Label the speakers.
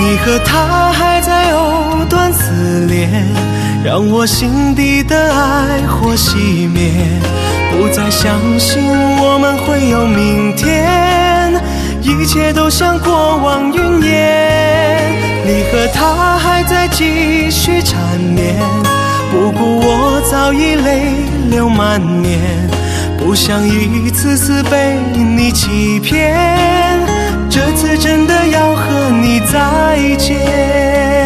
Speaker 1: 你和他还在藕断丝连，让我心底的爱火熄灭，不再相信我们会有明天，一切都像过往云烟。你和他还在继续缠绵，不顾我早已泪流满面，不想一次次被你欺骗，这次真的要和你再见。